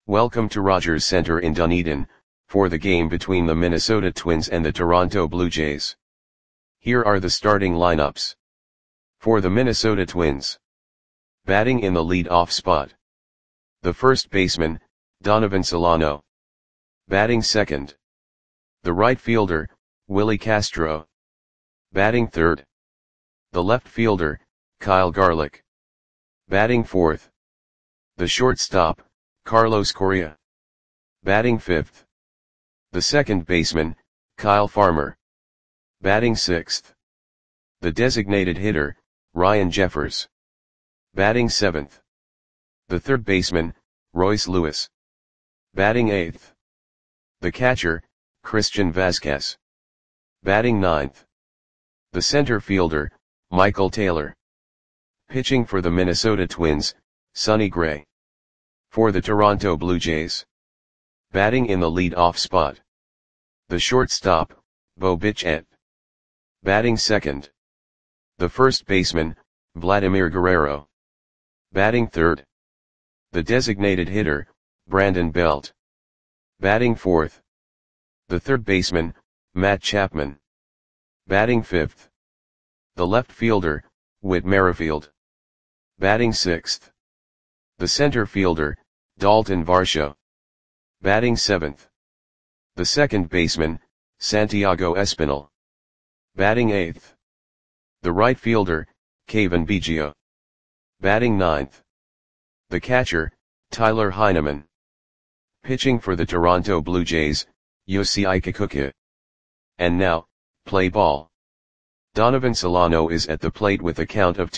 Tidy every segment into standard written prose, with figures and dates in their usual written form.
Welcome to Rogers Center in Dunedin, for the game between the Minnesota Twins and the Toronto Blue Jays. Here are the starting lineups. For the Minnesota Twins. Batting in the lead-off spot. The first baseman, Donovan Solano. Batting second. The right fielder, Willie Castro. Batting third. The left fielder, Kyle Garlick. Batting fourth. The shortstop, Carlos Correa. Batting fifth. The second baseman, Kyle Farmer. Batting sixth. The designated hitter, Ryan Jeffers. Batting seventh. The third baseman, Royce Lewis. Batting eighth. The catcher, Christian Vazquez. Batting ninth. The center fielder, Michael Taylor. Pitching for the Minnesota Twins, Sonny Gray. For the Toronto Blue Jays. Batting in the lead-off spot. The shortstop, Bo Bichette. Batting second. The first baseman, Vladimir Guerrero. Batting third. The designated hitter, Brandon Belt. Batting fourth. The third baseman, Matt Chapman. Batting fifth. The left fielder, Whit Merrifield. Batting sixth. The center fielder, Dalton Varsho. Batting seventh. The second baseman, Santiago Espinal. Batting eighth. The right fielder, Cavan Biggio. Batting ninth. The catcher, Tyler Heineman. Pitching for the Toronto Blue Jays, Yosei Kikuchi. And now, play ball. Donovan Solano is at the plate with a count of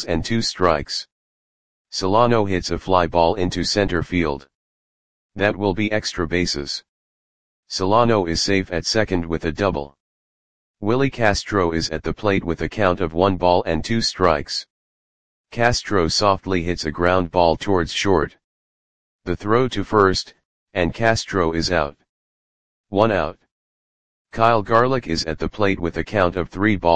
2-2. Solano hits a fly ball into center field. That will be extra bases. Solano is safe at second with a double. Willie Castro is at the plate with a count of 1-2. Castro softly hits a ground ball towards short. The throw to first, and Castro is out. 1 out. Kyle Garlick is at the plate with a count of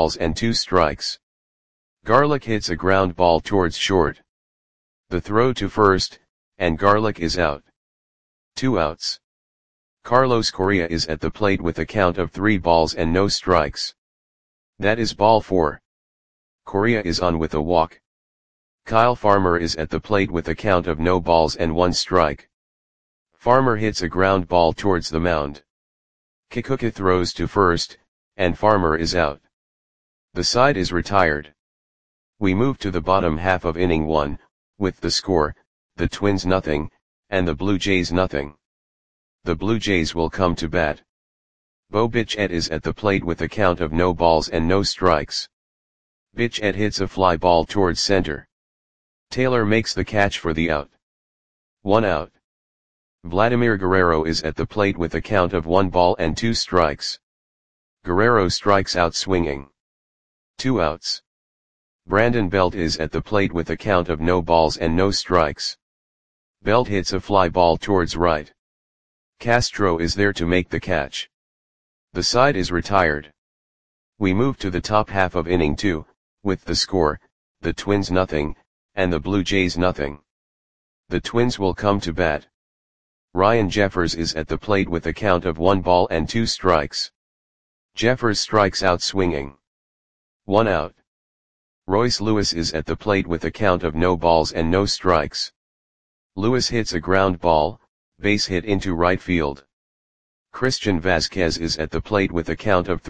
3-2. Garlick hits a ground ball towards short. The throw to first, and Garlick is out. 2 outs. Carlos Correa is at the plate with a count of 3-0. That is ball 4. Correa is on with a walk. Kyle Farmer is at the plate with a count of 0-1. Farmer hits a ground ball towards the mound. Kikuchi throws to first, and Farmer is out. The side is retired. We move to the bottom half of inning 1, with the score, the Twins 0, and the Blue Jays 0. The Blue Jays will come to bat. Bo Bichette is at the plate with a count of 0-0. Bichette hits a fly ball towards center. Taylor makes the catch for the out. 1 out. Vladimir Guerrero is at the plate with a count of 1-2. Guerrero strikes out swinging. 2 outs. Brandon Belt is at the plate with a count of 0-0. Belt hits a fly ball towards right. Castro is there to make the catch. The side is retired. We move to the top half of inning 2, with the score, the Twins 0, and the Blue Jays 0. The Twins will come to bat. Ryan Jeffers is at the plate with a count of 1-2. Jeffers strikes out swinging. 1 out. Royce Lewis is at the plate with a count of 0-0. Lewis hits a ground ball, base hit into right field. Christian Vazquez is at the plate with a count of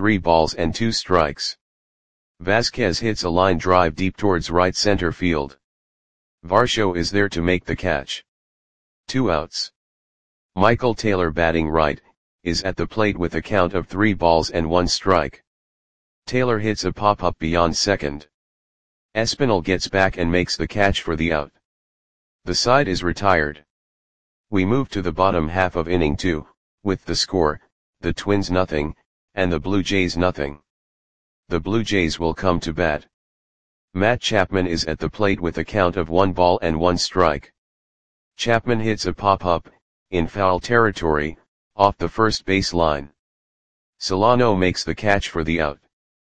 3-2. Vazquez hits a line drive deep towards right center field. Varsho is there to make the catch. 2 outs. Michael Taylor batting right, is at the plate with a count of 3-1. Taylor hits a pop-up beyond second. Espinal gets back and makes the catch for the out. The side is retired. We move to the bottom half of inning 2, with the score, the Twins 0, and the Blue Jays 0. The Blue Jays will come to bat. Matt Chapman is at the plate with a count of 1-1. Chapman hits a pop-up, in foul territory, off the first base line. Solano makes the catch for the out.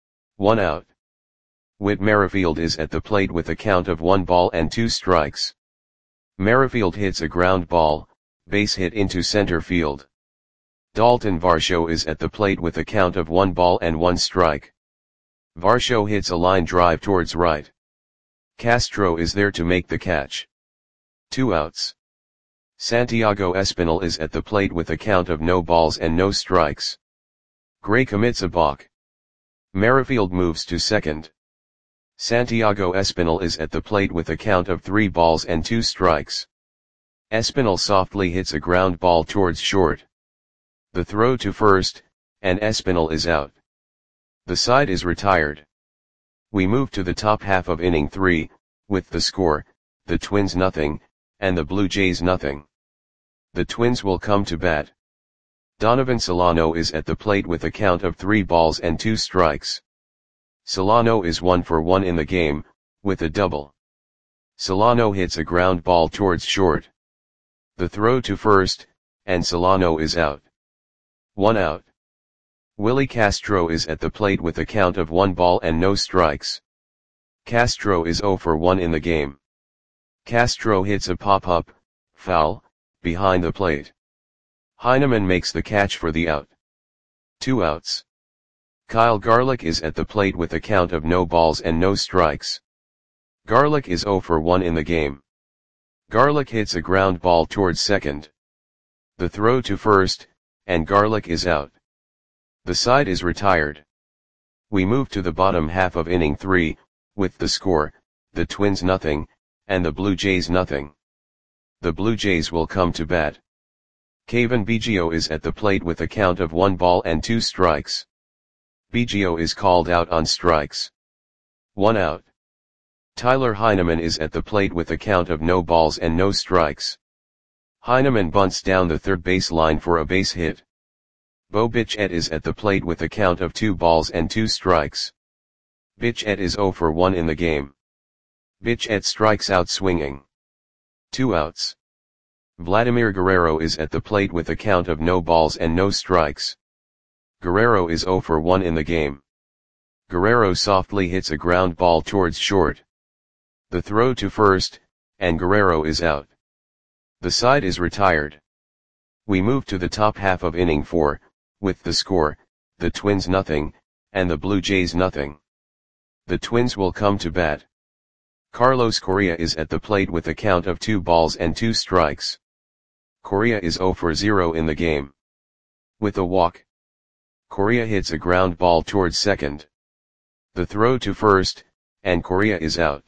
1 out. Whit Merrifield is at the plate with a count of 1-2. Merrifield hits a ground ball, base hit into center field. Dalton Varsho is at the plate with a count of 1 ball and 1 strike. Varsho hits a line drive towards right. Castro is there to make the catch. 2 outs. Santiago Espinal is at the plate with a count of no balls and no strikes. Gray commits a balk. Merrifield moves to second. Santiago Espinal is at the plate with a count of 3 balls and 2 strikes. Espinal softly hits a ground ball towards short. The throw to first, and Espinal is out. The side is retired. We move to the top half of inning 3, with the score, the Twins nothing, and the Blue Jays nothing. The Twins will come to bat. Donovan Solano is at the plate with a count of 3 balls and 2 strikes. Solano is 1 for 1 in the game, with a double. Solano hits a ground ball towards short. The throw to first, and Solano is out. 1 out. Willie Castro is at the plate with a count of 1 ball and no strikes. Castro is 0 for 1 in the game. Castro hits a pop-up, foul, behind the plate. Heineman makes the catch for the out. 2 outs. Kyle Garlick is at the plate with a count of no balls and no strikes. Garlick is 0 for 1 in the game. Garlick hits a ground ball towards second. The throw to first, and Garlick is out. The side is retired. We move to the bottom half of inning 3, with the score, the Twins nothing, and the Blue Jays nothing. The Blue Jays will come to bat. Cavan Biggio is at the plate with a count of 1 ball and 2 strikes. Biggio is called out on strikes. 1 out. Tyler Heineman is at the plate with a count of no balls and no strikes. Heineman bunts down the third base line for a base hit. Bo Bichette is at the plate with a count of 2 balls and 2 strikes. Bichette is 0 for 1 in the game. Bichette strikes out swinging. 2 outs. Vladimir Guerrero is at the plate with a count of no balls and no strikes. Guerrero is 0 for 1 in the game. Guerrero softly hits a ground ball towards short. The throw to first, and Guerrero is out. The side is retired. We move to the top half of inning 4, with the score, the Twins nothing, and the Blue Jays nothing. The Twins will come to bat. Carlos Correa is at the plate with a count of 2 balls and 2 strikes. Correa is 0 for 0 in the game. With a walk. Correa hits a ground ball towards second. The throw to first, and Correa is out.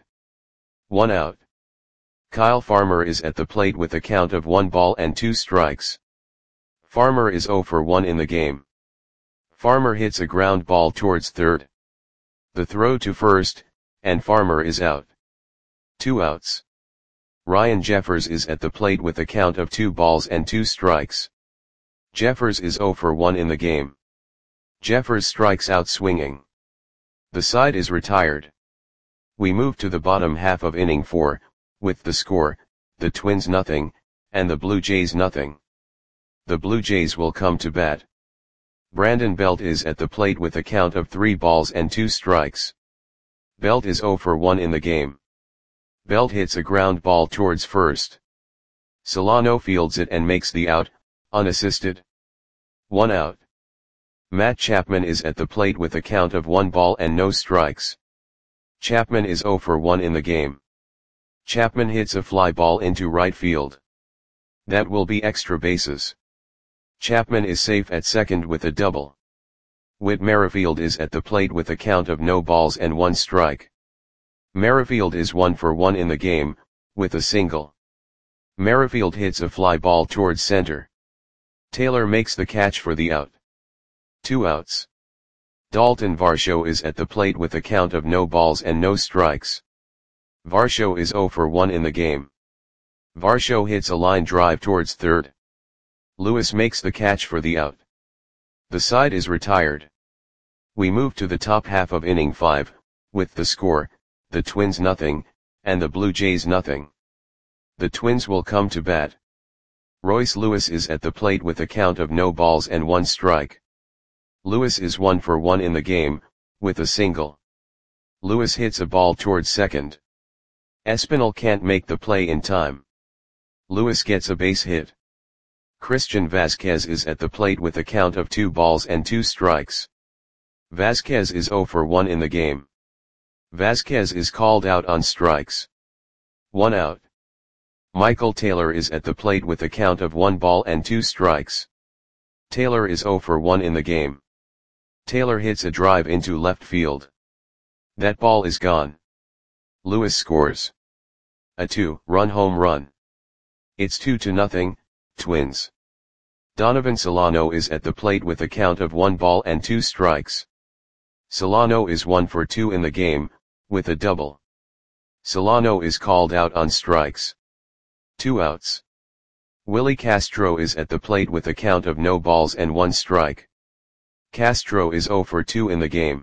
1 out. Kyle Farmer is at the plate with a count of 1 ball and 2 strikes. Farmer is 0 for 1 in the game. Farmer hits a ground ball towards third. The throw to first, and Farmer is out. 2 outs. Ryan Jeffers is at the plate with a count of 2 balls and 2 strikes. Jeffers is 0 for 1 in the game. Jeffers strikes out swinging. The side is retired. We move to the bottom half of inning 4, with the score, the Twins nothing, and the Blue Jays nothing. The Blue Jays will come to bat. Brandon Belt is at the plate with a count of 3 balls and 2 strikes. Belt is 0 for 1 in the game. Belt hits a ground ball towards first. Solano fields it and makes the out, unassisted. 1 out. Matt Chapman is at the plate with a count of 1 ball and no strikes. Chapman is 0 for 1 in the game. Chapman hits a fly ball into right field. That will be extra bases. Chapman is safe at second with a double. Whit Merrifield is at the plate with a count of no balls and 1 strike. Merrifield is 1 for 1 in the game, with a single. Merrifield hits a fly ball towards center. Taylor makes the catch for the out. 2 outs. Dalton Varsho is at the plate with a count of no balls and no strikes. Varsho is 0 for 1 in the game. Varsho hits a line drive towards third. Lewis makes the catch for the out. The side is retired. We move to the top half of inning 5, with the score, the Twins nothing, and the Blue Jays nothing. The Twins will come to bat. Royce Lewis is at the plate with a count of no balls and 1 strike. Lewis is 1 for 1 in the game, with a single. Lewis hits a ball towards second. Espinal can't make the play in time. Lewis gets a base hit. Christian Vasquez is at the plate with a count of 2 balls and 2 strikes. Vasquez is 0 for 1 in the game. Vasquez is called out on strikes. 1 out. Michael Taylor is at the plate with a count of 1 ball and 2 strikes. Taylor is 0 for 1 in the game. Taylor hits a drive into left field. That ball is gone. Lewis scores a 2-run home run. It's 2-0, Twins. Donovan Solano is at the plate with a count of 1 ball and 2 strikes. Solano is 1 for 2 in the game, with a double. Solano is called out on strikes. 2 outs. Willie Castro is at the plate with a count of no balls and 1 strike. Castro is 0 for 2 in the game.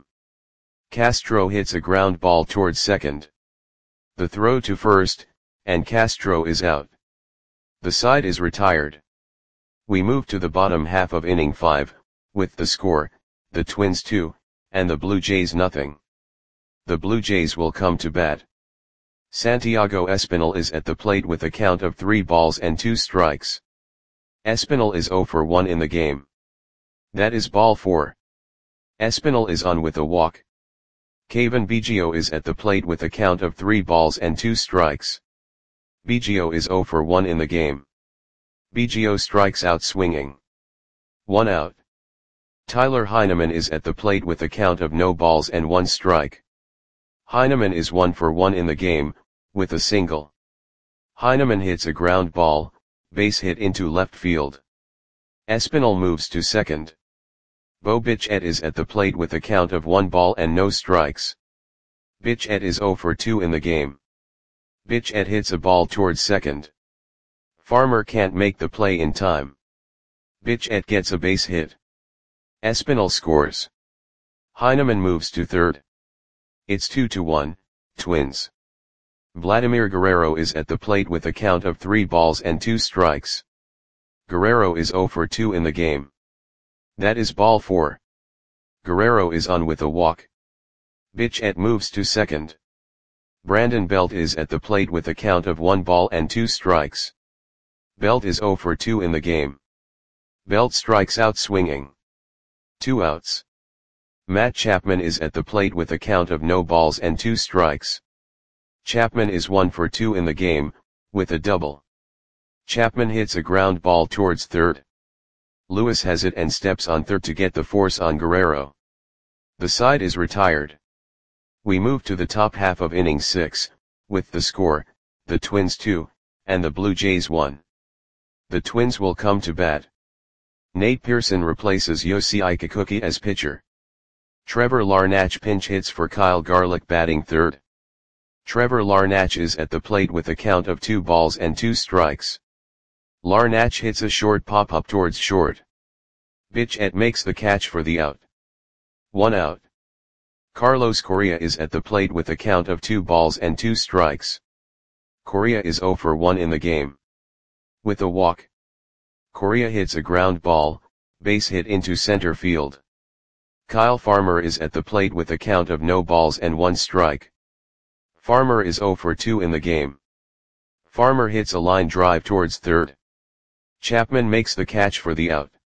Castro hits a ground ball towards second. The throw to first, and Castro is out. The side is retired. We move to the bottom half of inning 5, with the score, the Twins 2, and the Blue Jays nothing. The Blue Jays will come to bat. Santiago Espinal is at the plate with a count of 3 balls and 2 strikes. Espinal is 0 for 1 in the game. That is ball 4. Espinal is on with a walk. Cavan Biggio is at the plate with a count of 3 balls and 2 strikes. Biggio is 0 for 1 in the game. Biggio strikes out swinging. 1 out. Tyler Heineman is at the plate with a count of no balls and 1 strike. Heineman is 1 for 1 in the game, with a single. Heineman hits a ground ball, base hit into left field. Espinal moves to second. Bo Bichette is at the plate with a count of 1 ball and no strikes. Bichette is 0 for 2 in the game. Bichette hits a ball towards second. Farmer can't make the play in time. Bichette gets a base hit. Espinal scores. Heineman moves to third. It's 2-1, Twins. Vladimir Guerrero is at the plate with a count of 3 balls and 2 strikes. Guerrero is 0 for 2 in the game. That is ball 4. Guerrero is on with a walk. Bichette moves to second. Brandon Belt is at the plate with a count of 1 ball and 2 strikes. Belt is 0 for 2 in the game. Belt strikes out swinging. 2 outs. Matt Chapman is at the plate with a count of no balls and 2 strikes. Chapman is 1 for 2 in the game, with a double. Chapman hits a ground ball towards third. Lewis has it and steps on third to get the force on Guerrero. The side is retired. We move to the top half of inning 6, with the score, the Twins 2, and the Blue Jays 1. The Twins will come to bat. Nate Pearson replaces Yosei Kikuchi as pitcher. Trevor Larnach pinch hits for Kyle Garlick batting third. Trevor Larnach is at the plate with a count of 2 balls and 2 strikes. Larnach hits a short pop-up towards short. Bichette makes the catch for the out. 1 out. Carlos Correa is at the plate with a count of 2 balls and 2 strikes. Correa is 0 for 1 in the game. With a walk. Correa hits a ground ball, base hit into center field. Kyle Farmer is at the plate with a count of no balls and 1 strike. Farmer is 0 for 2 in the game. Farmer hits a line drive towards third. Chapman makes the catch for the out.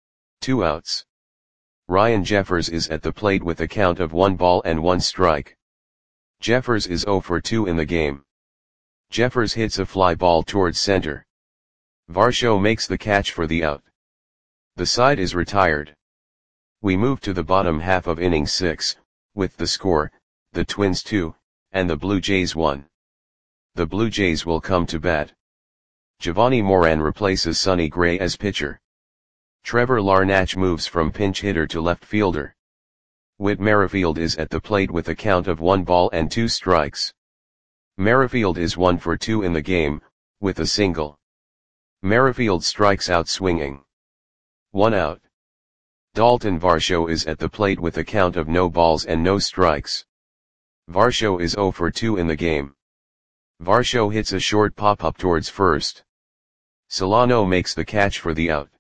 2 outs. Ryan Jeffers is at the plate with a count of 1 ball and 1 strike. Jeffers is 0 for 2 in the game. Jeffers hits a fly ball towards center. Varsho makes the catch for the out. The side is retired. We move to the bottom half of inning 6, with the score, the Twins 2, and the Blue Jays 1. The Blue Jays will come to bat. Giovanni Moran replaces Sonny Gray as pitcher. Trevor Larnach moves from pinch hitter to left fielder. Whit Merrifield is at the plate with a count of 1 ball and 2 strikes. Merrifield is 1 for 2 in the game, with a single. Merrifield strikes out swinging. 1 out. Dalton Varsho is at the plate with a count of no balls and no strikes. Varsho is 0 for 2 in the game. Varsho hits a short pop-up towards first. Solano makes the catch for the out.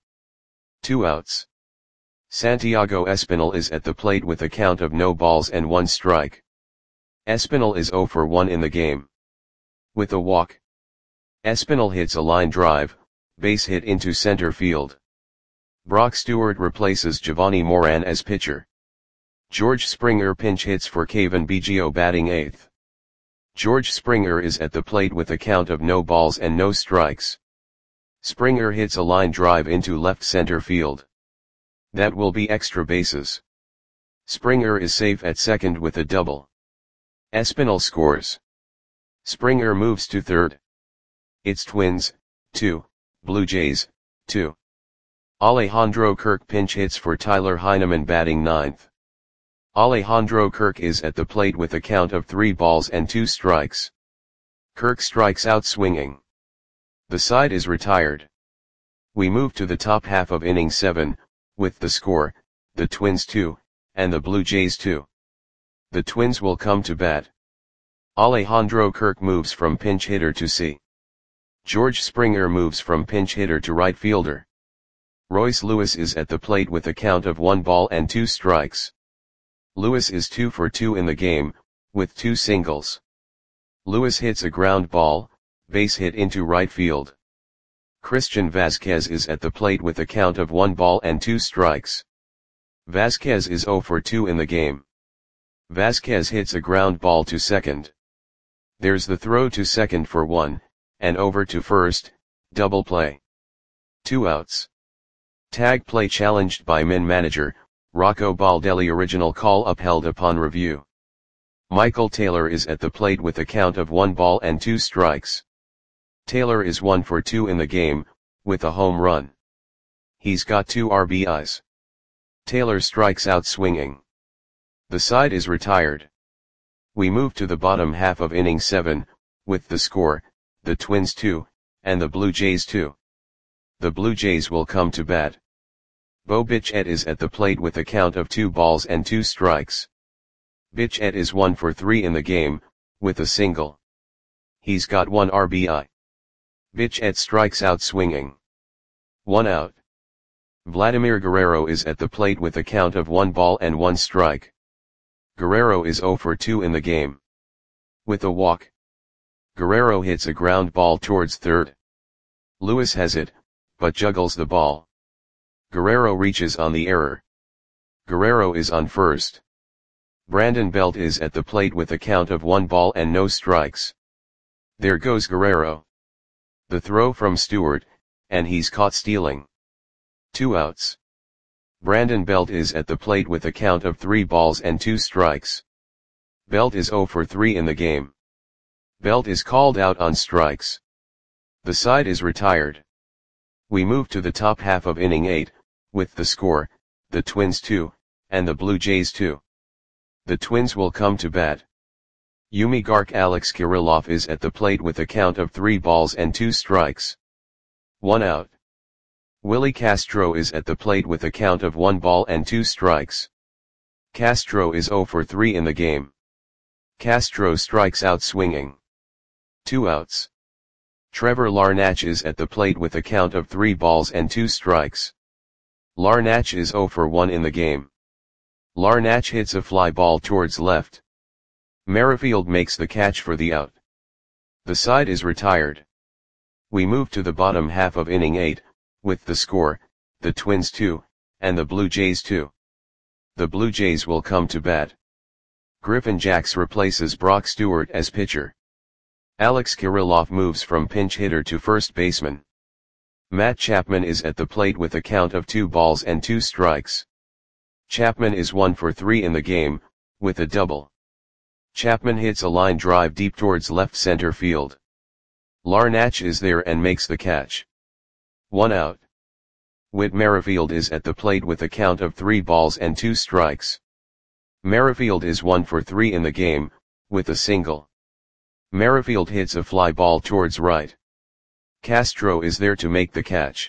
2 outs. Santiago Espinal is at the plate with a count of no balls and 1 strike. Espinal is 0 for 1 in the game. With a walk. Espinal hits a line drive, base hit into center field. Brock Stewart replaces Giovanni Moran as pitcher. George Springer pinch hits for Cavan Biggio batting 8th. George Springer is at the plate with a count of no balls and no strikes. Springer hits a line drive into left center field. That will be extra bases. Springer is safe at second with a double. Espinal scores. Springer moves to third. It's Twins, 2, Blue Jays, 2. Alejandro Kirk pinch hits for Tyler Heineman batting 9th. Alejandro Kirk is at the plate with a count of 3 balls and 2 strikes. Kirk strikes out swinging. The side is retired. We move to the top half of inning 7, with the score, the Twins 2, and the Blue Jays 2. The Twins will come to bat. Alejandro Kirk moves from pinch hitter to C. George Springer moves from pinch hitter to right fielder. Royce Lewis is at the plate with a count of 1 ball and 2 strikes. Lewis is 2 for 2 in the game, with 2 singles. Lewis hits a ground ball, base hit into right field. Christian Vazquez is at the plate with a count of 1 ball and 2 strikes. Vazquez is 0 for 2 in the game. Vazquez hits a ground ball to second. There's the throw to second for 1, and over to first, double play. 2 outs. Tag play challenged by Min manager, Rocco Baldelli. Original call upheld upon review. Michael Taylor is at the plate with a count of 1 ball and 2 strikes. Taylor is 1 for 2 in the game, with a home run. He's got 2 RBIs. Taylor strikes out swinging. The side is retired. We move to the bottom half of inning 7, with the score, the Twins 2, and the Blue Jays 2. The Blue Jays will come to bat. Bo Bichette is at the plate with a count of 2 balls and 2 strikes. Bichette is 1 for 3 in the game, with a single. He's got 1 RBI. Bichette strikes out swinging. 1 out. Vladimir Guerrero is at the plate with a count of 1 ball and 1 strike. Guerrero is 0 for 2 in the game. With a walk. Guerrero hits a ground ball towards third. Lewis has it, but juggles the ball. Guerrero reaches on the error. Guerrero is on first. Brandon Belt is at the plate with a count of 1 ball and no strikes. There goes Guerrero. The throw from Stewart, and he's caught stealing. 2 outs. Brandon Belt is at the plate with a count of 3 balls and 2 strikes. Belt is 0 for 3 in the game. Belt is called out on strikes. The side is retired. We move to the top half of inning 8, with the score, the Twins 2, and the Blue Jays 2. The Twins will come to bat. Yumigark Alex Kirilloff is at the plate with a count of 3 balls and 2 strikes. 1 out. Willie Castro is at the plate with a count of 1 ball and 2 strikes. Castro is 0 for 3 in the game. Castro strikes out swinging. 2 outs. Trevor Larnach is at the plate with a count of 3 balls and 2 strikes. Larnach is 0 for 1 in the game. Larnach hits a fly ball towards left. Merrifield makes the catch for the out. The side is retired. We move to the bottom half of inning 8, with the score, the Twins 2, and the Blue Jays 2. The Blue Jays will come to bat. Griffin Jax replaces Brock Stewart as pitcher. Alex Kirilloff moves from pinch hitter to first baseman. Matt Chapman is at the plate with a count of 2 balls and 2 strikes. Chapman is 1 for 3 in the game, with a double. Chapman hits a line drive deep towards left center field. Larnach is there and makes the catch. 1 out. Whit Merrifield is at the plate with a count of 3 balls and 2 strikes. Merrifield is 1 for 3 in the game, with a single. Merrifield hits a fly ball towards right. Castro is there to make the catch.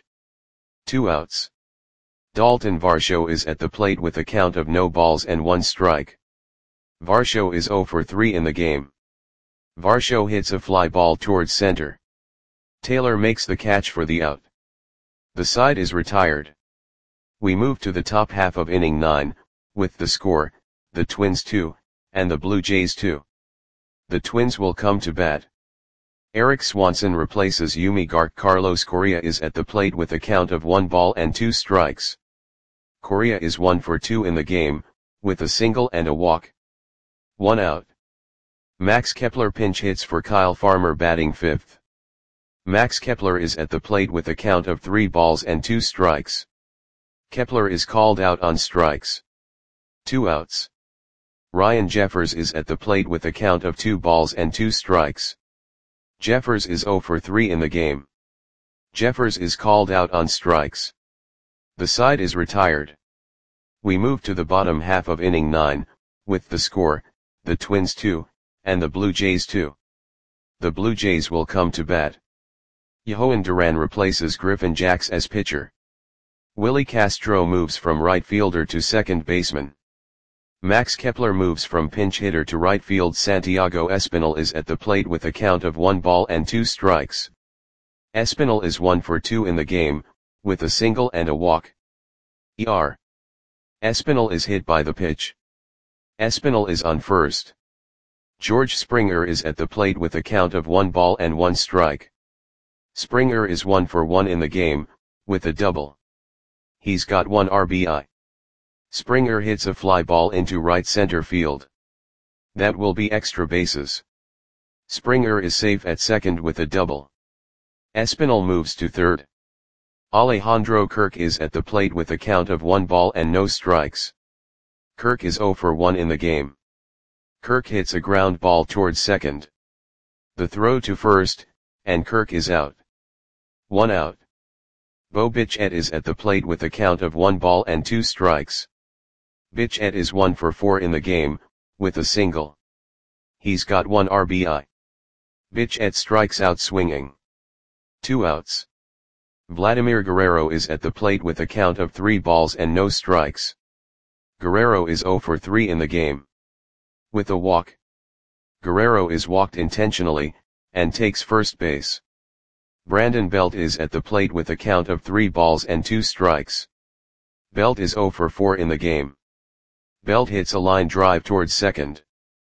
2 outs. Dalton Varsho is at the plate with a count of no balls and 1 strike. Varsho is 0 for 3 in the game. Varsho hits a fly ball towards center. Taylor makes the catch for the out. The side is retired. We move to the top half of inning 9, with the score, the Twins 2, and the Blue Jays 2. The Twins will come to bat. Erik Swanson replaces Yumi Gart. Carlos Correa is at the plate with a count of 1 ball and 2 strikes. Correa is 1 for 2 in the game, with a single and a walk. 1 out. Max Kepler pinch hits for Kyle Farmer batting 5th. Max Kepler is at the plate with a count of 3 balls and 2 strikes. Kepler is called out on strikes. 2 outs. Ryan Jeffers is at the plate with a count of 2 balls and 2 strikes. Jeffers is 0 for 3 in the game. Jeffers is called out on strikes. The side is retired. We move to the bottom half of inning 9, with the score, the Twins 2, and the Blue Jays 2. The Blue Jays will come to bat. Yohan Duran replaces Griffin Jax as pitcher. Willie Castro moves from right fielder to second baseman. Max Kepler moves from pinch hitter to right field. Santiago Espinal is at the plate with a count of 1 ball and 2 strikes. Espinal is 1 for 2 in the game, with a single and a walk. ER. Espinal is hit by the pitch. Espinal is on first. George Springer is at the plate with a count of 1 ball and 1 strike. Springer is 1 for 1 in the game, with a double. He's got 1 RBI. Springer hits a fly ball into right center field. That will be extra bases. Springer is safe at second with a double. Espinal moves to third. Alejandro Kirk is at the plate with a count of 1 ball and no strikes. Kirk is 0 for 1 in the game. Kirk hits a ground ball towards second. The throw to first, and Kirk is out. 1 out. Bo Bichette is at the plate with a count of 1 ball and 2 strikes. Bichette is 1 for 4 in the game, with a single. He's got 1 RBI. Bichette strikes out swinging. 2 outs. Vladimir Guerrero is at the plate with a count of 3 balls and no strikes. Guerrero is 0 for 3 in the game. With a walk. Guerrero is walked intentionally, and takes first base. Brandon Belt is at the plate with a count of 3 balls and 2 strikes. Belt is 0 for 4 in the game. Belt hits a line drive towards second.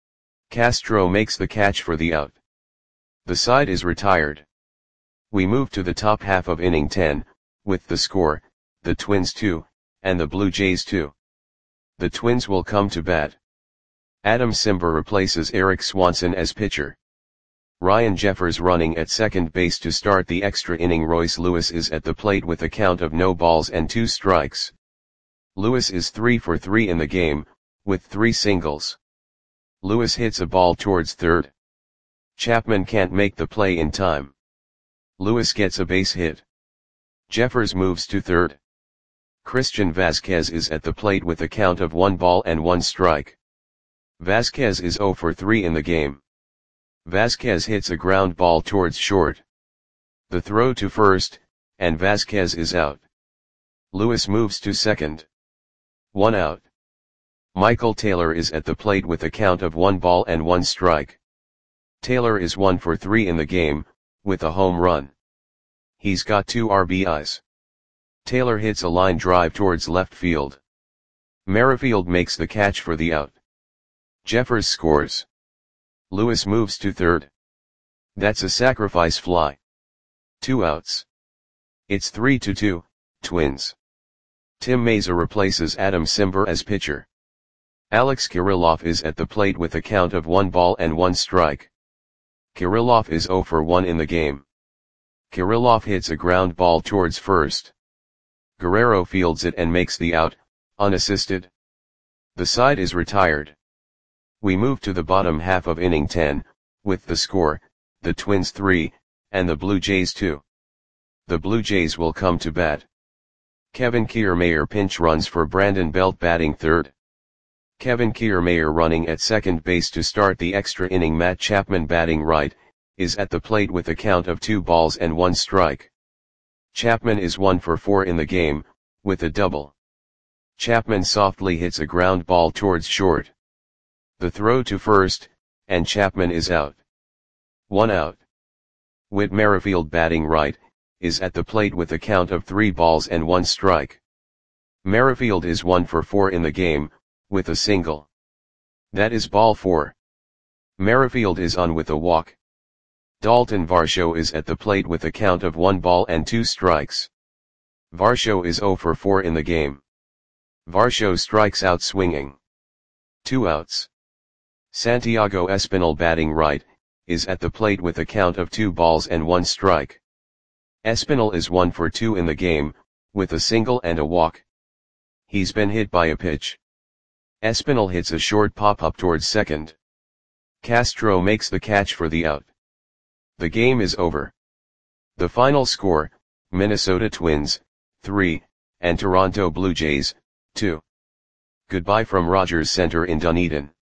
Castro makes the catch for the out. The side is retired. We move to the top half of inning 10, with the score, the Twins 2, and the Blue Jays 2. The Twins will come to bat. Adam Cimber replaces Erik Swanson as pitcher. Ryan Jeffers running at second base to start the extra inning. Royce Lewis is at the plate with a count of no balls and 2 strikes. Lewis is 3 for 3 in the game, with 3 singles. Lewis hits a ball towards third. Chapman can't make the play in time. Lewis gets a base hit. Jeffers moves to third. Christian Vazquez is at the plate with a count of 1 ball and 1 strike. Vazquez is 0 for 3 in the game. Vazquez hits a ground ball towards short. The throw to first, and Vazquez is out. Lewis moves to second. 1 out. Michael Taylor is at the plate with a count of 1 ball and 1 strike. Taylor is 1 for 3 in the game, with a home run. He's got 2 RBIs. Taylor hits a line drive towards left field. Merrifield makes the catch for the out. Jeffers scores. Lewis moves to third. That's a sacrifice fly. 2 outs. It's 3-2, Twins. Tim Mayza replaces Adam Cimber as pitcher. Alex Kirilloff is at the plate with a count of 1 ball and 1 strike. Kirilloff is 0 for 1 in the game. Kirilloff hits a ground ball towards first. Guerrero fields it and makes the out, unassisted. The side is retired. We move to the bottom half of inning 10, with the score, the Twins 3, and the Blue Jays 2. The Blue Jays will come to bat. Kevin Kiermaier pinch runs for Brandon Belt batting third. Kevin Kiermaier running at second base to start the extra inning. Matt Chapman batting right, is at the plate with a count of 2 balls and 1 strike. Chapman is 1 for 4 in the game, with a double. Chapman softly hits a ground ball towards short. The throw to first, and Chapman is out. 1 out. Whit Merrifield batting right, is at the plate with a count of 3 balls and 1 strike. Merrifield is 1 for 4 in the game, with a single. That is ball 4. Merrifield is on with a walk. Dalton Varsho is at the plate with a count of 1 ball and 2 strikes. Varsho is 0 for 4 in the game. Varsho strikes out swinging. 2 outs. Santiago Espinal, batting right, is at the plate with a count of 2 balls and 1 strike. Espinal is 1 for 2 in the game, with a single and a walk. He's been hit by a pitch. Espinal hits a short pop-up towards second. Castro makes the catch for the out. The game is over. The final score, Minnesota Twins, 3, and Toronto Blue Jays, 2. Goodbye from Rogers Center in Dunedin.